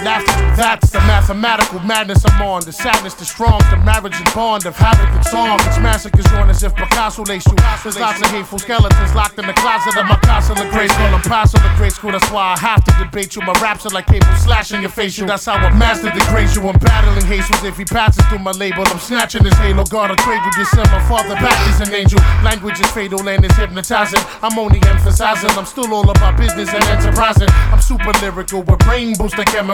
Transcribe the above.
laughter. That's the mathematical madness I'm on. The sadness, the strong, the marriage and bond of havoc and song. It's massacres on as if Picasso lace you. There's lots of hateful skeletons locked in the closet of my castle of grade school. I'm past the grade school, that's why I have to debate you. My raps are like cable slashing your facial. That's how a master degrades you. I'm battling Jesus. If he passes through my label, I'm snatching his halo. God, I trade you. Just send my father back as an angel. Language is fatal and it's hypnotizing. I'm only emphasizing. I'm still all about business and enterprising. I'm super lyrical with brain boosting chemicals.